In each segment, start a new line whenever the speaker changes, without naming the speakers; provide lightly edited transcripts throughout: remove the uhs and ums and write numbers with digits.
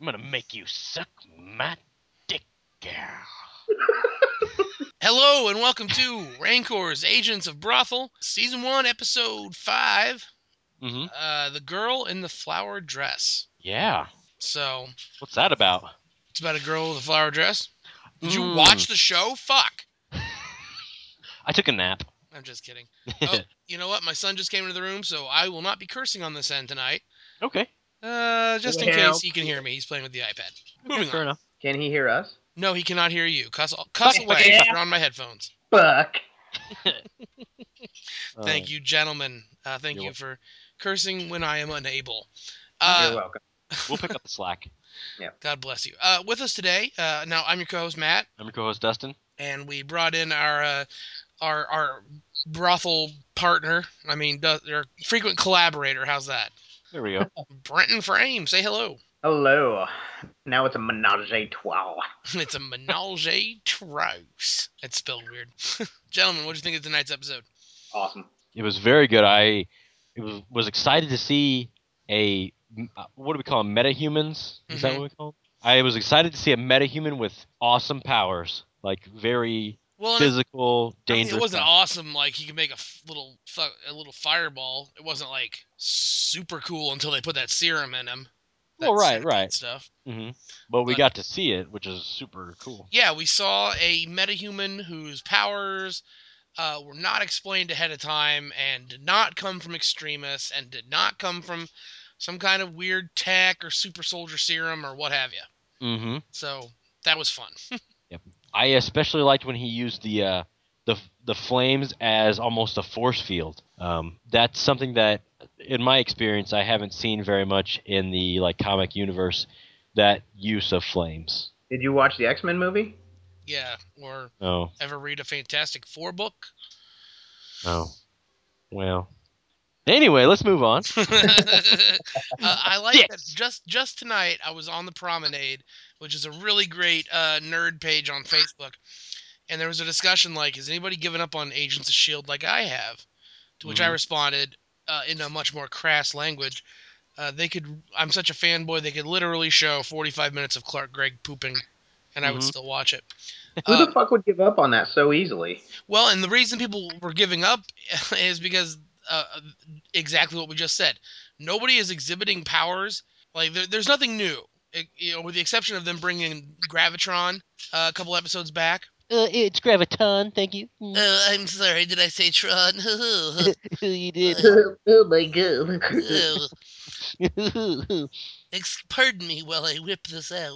I'm gonna make you suck my dick, girl.
Hello and welcome to Rancor's Agents of Brothel, Season 1, Episode 5, The Girl in the Flower Dress.
Yeah.
So,
What's that about?
it's about a girl with a flower dress. Did you
Mm.
watch the show? Fuck!
I took a nap.
I'm just kidding. Oh, you know what? My son just came into the room, so I will not be cursing on this end tonight.
Okay.
Just in case he can hear me. He's playing with the iPad. Moving
Fair
on.
enough.
Can he hear us?
No, he cannot hear you. Cuss
Fuck,
away.
okay.
You're on my headphones.
Fuck.
Thank you, gentlemen. Thank
You're
you for cursing when I am unable.
You're welcome.
We'll pick up the slack.
God bless you. With us today, now I'm your co-host Matt,
I'm your co-host Dustin.
and we brought in our brothel partner. I mean, our frequent collaborator. How's that?
There we go.
Brenton Frame. Say hello.
Hello. Now it's a menage a trois.
It's a menage a trois. It's spelled weird. Gentlemen, what do you think of tonight's episode?
Awesome.
It was very good. I was excited to see a what do we call them? Metahumans? Is that what we call them? I was excited to see a metahuman with awesome powers, like very physical, dangerous.
It wasn't
powers.
awesome. Like he could make a little fireball. It wasn't like super cool until they put that serum in him.
Well, right.
Stuff.
But we got to see it, which is super cool.
Yeah, we saw a metahuman whose powers were not explained ahead of time and did not come from extremists and did not come from some kind of weird tech or super soldier serum or what have you. So that was fun.
Yep. I especially liked when he used the flames as almost a force field. That's something that, in my experience, I haven't seen very much in the comic universe. That use of flames.
Did you watch the X-Men movie?
Yeah, or
Oh.
ever read a Fantastic Four book?
Oh. Well. Anyway, let's move on.
I like that. Just tonight, I was on the Promenade, which is a really great nerd page on Facebook, and there was a discussion like, "Has anybody given up on Agents of Shield like I have?" To which I responded in a much more crass language. I'm such a fanboy. They could literally show 45 minutes of Clark Gregg pooping, and I would still watch it.
Who the fuck would give up on that so easily?
Well, and the reason people were giving up is because exactly what we just said. Nobody is exhibiting powers. Like there's nothing new, with the exception of them bringing Gravitron a couple episodes back.
It's Graviton, thank you.
I'm sorry, did I say Tron?
You did.
Oh my god.
Pardon me while I whip this out.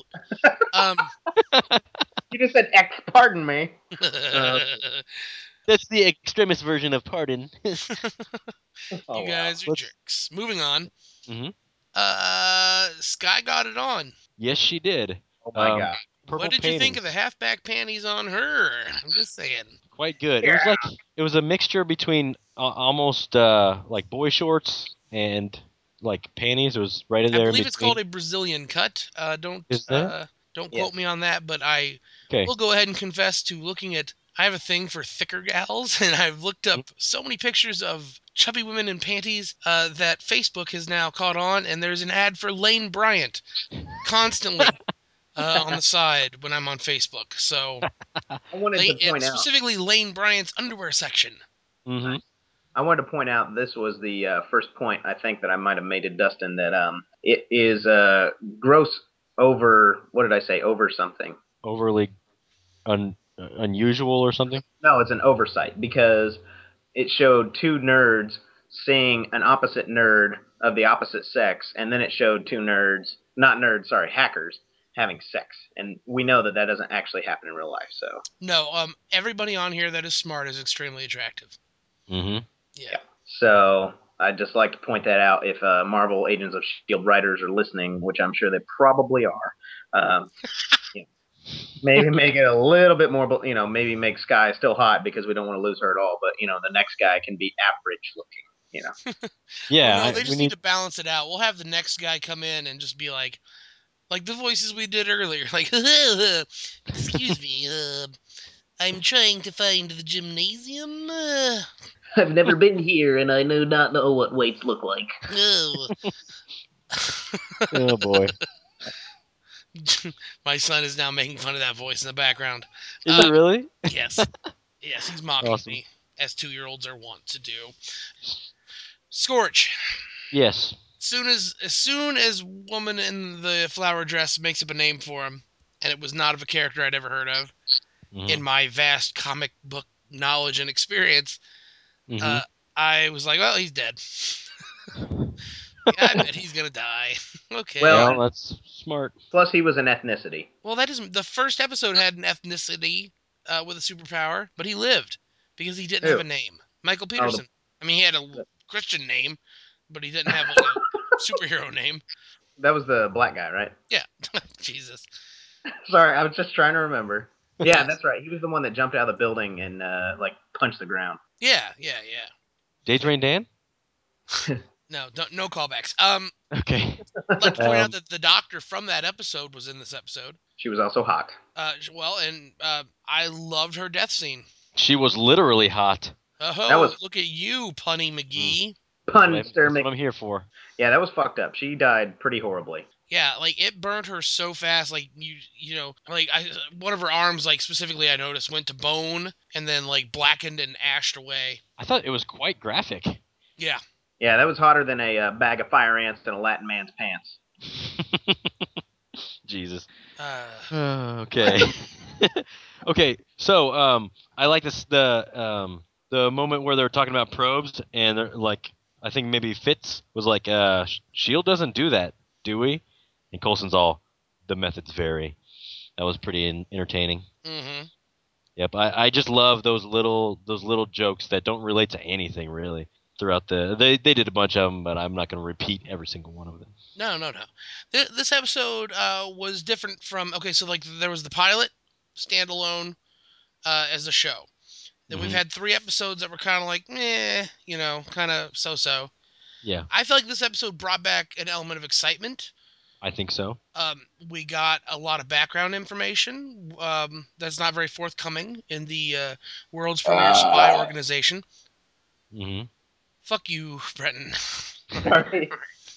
You just said X, pardon me.
That's the extremist version of pardon.
Oh,
You guys are jerks. Moving on.
Mm-hmm.
Sky got it on.
Yes, she did.
Oh my god.
What did you think of the halfback panties on her? I'm just saying.
Quite good.
Yeah.
It was a mixture between almost like boy shorts and like panties. It was right in
I
there in
believe it's
between.
called a Brazilian cut.
Is that?
Don't
Yes.
quote me on that, but I
Okay.
will go ahead and confess to looking at. I have a thing for thicker gals, and I've looked up so many pictures of chubby women in panties that Facebook has now caught on, and there's an ad for Lane Bryant constantly on the side when I'm on Facebook. So,
I wanted to point out.
specifically Lane Bryant's underwear section.
Mm-hmm.
I wanted to point out this was the first point I think that I might have made to Dustin that it is gross over, what did I say, over something.
Overly unusual or something.
No, it's an oversight because it showed two nerds seeing an opposite nerd of the opposite sex, and then it showed two nerds, not nerds, sorry, hackers, having sex. And we know that that doesn't actually happen in real life, so.
No, everybody on here that is smart is extremely attractive.
Mm-hmm.
Yeah.
So I'd just like to point that out if Marvel Agents of S.H.I.E.L.D. writers are listening, which I'm sure they probably are. Maybe make it a little bit more, maybe make Sky still hot because we don't want to lose her at all. But, the next guy can be average looking.
Yeah.
Well, no, they just need to balance it out. We'll have the next guy come in and just be like the voices we did earlier. Like, excuse me, I'm trying to find the gymnasium.
I've never been here, and I do not know what weights look like.
Oh.
Oh boy.
My son is now making fun of that voice in the background.
Is it really?
Yes. Yes, he's mocking
Awesome.
me, as 2-year-olds are wont to do. Scorch.
Yes.
As soon as woman in the flower dress makes up a name for him, and it was not of a character I'd ever heard of, in
Hmm.
my vast comic book knowledge and experience,
Hmm.
uh, I was like, well, he's dead. Yeah, I bet he's gonna die. Okay.
Well,
Yeah,
and
that's smart.
plus he was an ethnicity.
Well, that is the first episode had an ethnicity with a superpower, but he lived because he didn't have
Who?
a name. Michael
Oh,
Peterson. I mean, he had a
the,
Christian name, but he didn't have like a superhero name.
that was the black guy, right?
Yeah, Jesus.
Sorry, I was just trying to remember. Yeah,
Yes.
that's right. He was the one that jumped out of the building and like punched the ground.
Yeah.
Daydream Dan?
No, no callbacks.
Okay.
I'd like to point out
Um,
that the doctor from that episode was in this episode.
She was also hot.
Well, and I loved her death scene.
she was literally hot.
That
Oh,
was
look at you, Punny
Mm,
McGee.
Punster
that's what
Mc.
I'm here for.
Yeah, that was fucked up. She died pretty horribly.
Yeah, like it burned her so fast. Like like one of her arms, like specifically, I noticed went to bone and then like blackened and ashed away.
I thought it was quite graphic.
Yeah.
Yeah, that was hotter than a bag of fire ants in a Latin man's pants.
Jesus.
Uh,
Okay. Okay. So, I like this the moment where they're talking about probes and they're like, I think maybe Fitz was like, Shield doesn't do that, do we? And Coulson's all, the methods vary. That was pretty entertaining.
mm-hmm.
Yep. I just love those little jokes that don't relate to anything really. Throughout they did a bunch of them, but I'm not going to repeat every single one of them.
No. This episode was different from. Okay, so like there was the pilot, standalone, as a show. Then we've
Hmm.
had 3 episodes that were kind of like, kind of so-so.
Yeah,
I feel like this episode brought back an element of excitement.
I think so.
We got a lot of background information that's not very forthcoming in the world's premier spy organization.
Hmm.
Fuck you, Breton.
Sorry.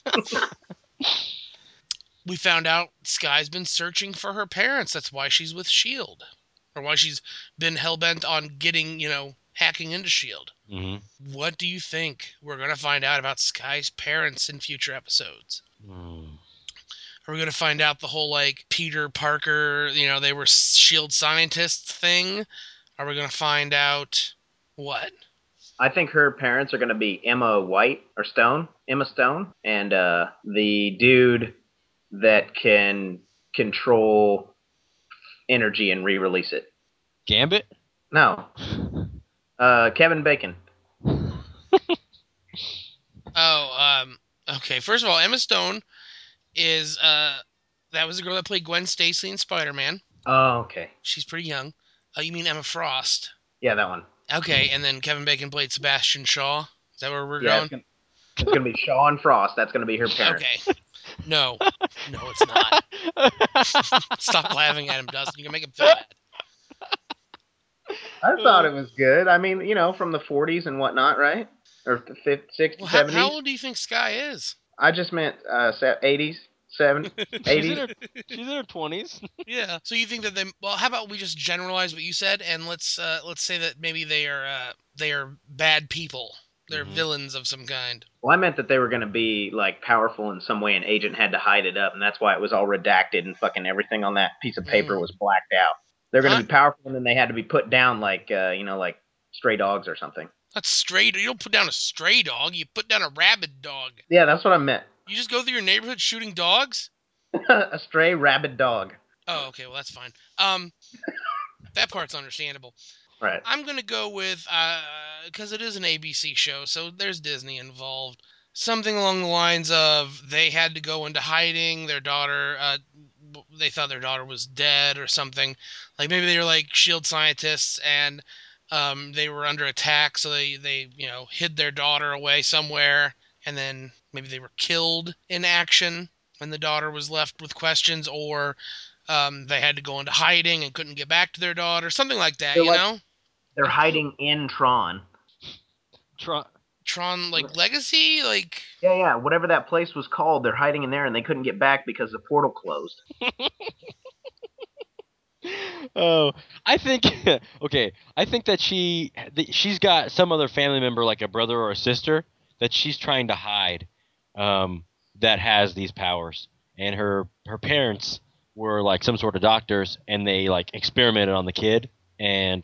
We found out Sky's been searching for her parents. That's why she's with S.H.I.E.L.D. Or why she's been hell-bent on getting, hacking into S.H.I.E.L.D.
Hmm.
What do you think we're going to find out about Sky's parents in future episodes?
Mm.
Are we going to find out the whole, like, Peter Parker, they were S.H.I.E.L.D. scientists thing? Are we going to find out what?
I think her parents are going to be Emma Stone, and the dude that can control energy and re-release it.
Gambit?
No, Kevin Bacon.
Oh, okay. First of all, Emma Stone is, that was the girl that played Gwen Stacy in Spider-Man.
Oh, okay.
She's pretty young. You mean Emma Frost?
Yeah, that one.
Okay, and then Kevin Bacon played Sebastian Shaw. Is that where we're
Yeah,
going?
it's gonna be Shawn Frost. That's gonna be her parents.
Okay. No. No, it's not. Stop laughing at him, Dustin. You can make him feel bad.
I thought it was good. I mean, from the 40s and whatnot, right? Or 50s,
Well,
60s,
how
70s.
old do you think Sky is?
I just meant 80s,
she's in
80s.
her she's in her 20s.
Yeah. So you think that they? Well, how about we just generalize what you said, and let's say that maybe they are bad people. They're
Hmm.
villains of some kind.
Well, I meant that they were going to be like powerful in some way, and Agent had to hide it up, and that's why it was all redacted and fucking everything on that piece of paper
Mm.
was blacked out. They're going
I,
to be powerful, and then they had to be put down like like stray dogs or something.
that's stray. You don't put down a stray dog. You put down a rabid dog.
Yeah, that's what I meant.
You just go through your neighborhood shooting dogs.
A stray rabid dog.
Oh, okay. Well, that's fine. That part's understandable.
Right.
I'm gonna go with because it is an ABC show, so there's Disney involved. Something along the lines of they had to go into hiding. Their daughter, they thought their daughter was dead or something. Like maybe they were like Shield scientists and they were under attack, so they hid their daughter away somewhere, and then maybe they were killed in action, and the daughter was left with questions, or they had to go into hiding and couldn't get back to their daughter, something like that,
They're
you
like
know?
they're hiding in Tron.
Tron.
Tron, like Legacy, like.
Yeah. Whatever that place was called, they're hiding in there, and they couldn't get back because the portal closed.
Oh, I think okay. I think that she's got some other family member, like a brother or a sister, that she's trying to hide, that has these powers. And her parents were like some sort of doctors, and they like experimented on the kid. And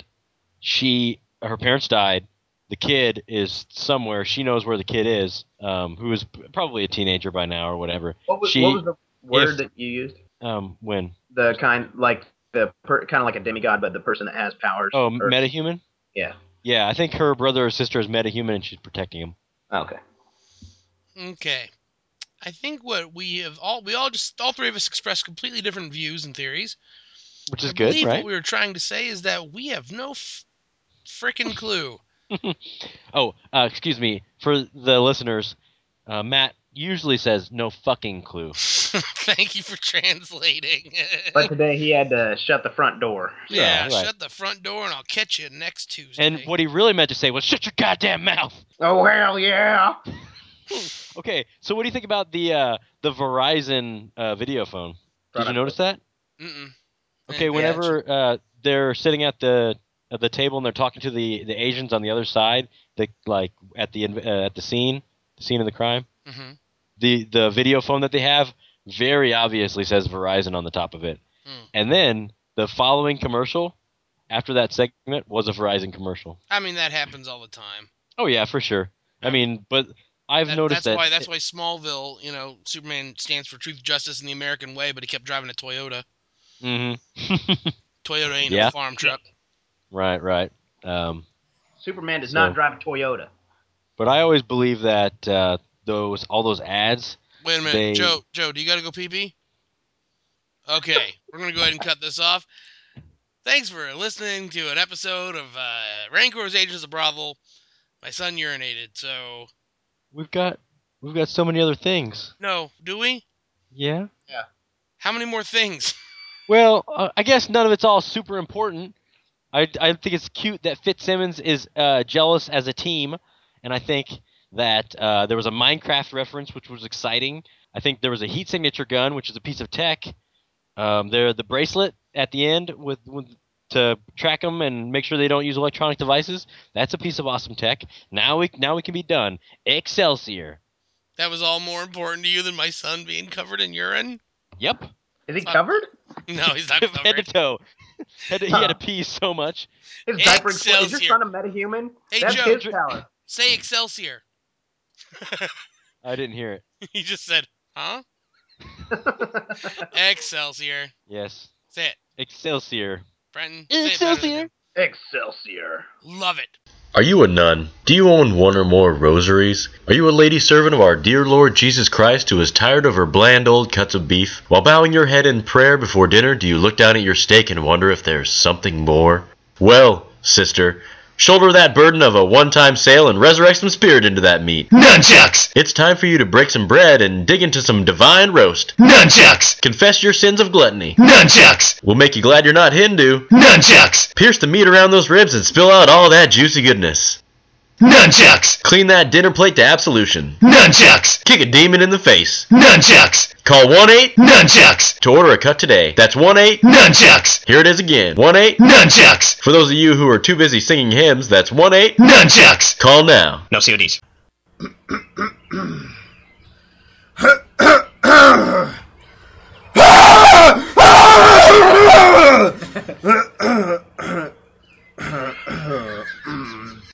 her parents died. The kid is somewhere. She knows where the kid is, who is probably a teenager by now or whatever.
What was the word that you used?
When
The kind kind of like a demigod, but the person that has powers.
oh, metahuman.
Yeah.
Yeah, I think her brother or sister is metahuman, and she's protecting him.
Okay.
Okay. I think what all three of us expressed completely different views and theories.
Which is
I
good,
believe
right?
what we were trying to say is that we have no frickin' clue.
Oh, excuse me. For the listeners, Matt usually says no fucking clue.
Thank you for translating.
But today he had to shut the front door.
Yeah,
right.
shut the front door and I'll catch you next Tuesday.
And what he really meant to say was shut your goddamn mouth.
Oh hell yeah!
Okay, so what do you think about the Verizon video phone? Did you notice that?
Mm-mm.
Okay, whenever they're sitting at the table and they're talking to the Asians on the other side, like at the scene of the crime,
Mm-hmm.
the video phone that they have very obviously says Verizon on the top of it. And then the following commercial after that segment was a Verizon commercial.
I mean, that happens all the time.
Oh yeah, for sure. I mean, but I've noticed
that's why Smallville, Superman stands for truth, justice, and the American way, but he kept driving a Toyota.
Mm-hmm.
Toyota ain't no farm truck.
Right.
Superman does not drive a Toyota.
But I always believe that all those ads.
Wait a minute, Joe, do you got to go pee-pee? Okay, we're gonna go ahead and cut this off. Thanks for listening to an episode of Rancor's Agents of Brothel. My son urinated, so
we've got so many other things.
No, do we?
Yeah.
Yeah.
How many more things?
Well, I guess none of it's all super important. I think it's cute that Fitzsimmons is jealous as a team, and I think that there was a Minecraft reference, which was exciting. I think there was a heat signature gun, which is a piece of tech. The bracelet at the end with to track them and make sure they don't use electronic devices. That's a piece of awesome tech. Now we can be done. Excelsior.
That was all more important to you than my son being covered in urine?
Yep.
Is he covered?
No, he's not covered.
Head to toe. He had to pee so much.
His diaper exploded. Is your son a metahuman?
Hey,
That's
Joe,
his power.
say Excelsior.
I didn't hear it.
He just said, huh? Excelsior.
Yes.
Say it.
Excelsior.
Brenton,
Excelsior.
Excelsior.
Love it.
Are you a nun? Do you own one or more rosaries? Are you a lady servant of our dear Lord Jesus Christ who is tired of her bland old cuts of beef? While bowing your head in prayer before dinner, do you look down at your steak and wonder if there's something more? Well, sister, shoulder that burden of a one-time sale and resurrect some spirit into that meat. Nunchucks! It's time for you to break some bread and dig into some divine roast. Nunchucks! Confess your sins of gluttony. Nunchucks! We'll make you glad you're not Hindu. Nunchucks! Pierce the meat around those ribs and spill out all that juicy goodness. Nunchucks! Clean that dinner plate to absolution. Nunchucks! Kick a demon in the face. Nunchucks! Call 1-8-NUNCHUCKS to order a cut today. That's 1-8-NUNCHUCKS. Here it is again. 1-8-NUNCHUCKS. For those of you who are too busy singing hymns, that's 1-8-NUNCHUCKS. Call now. No CODs.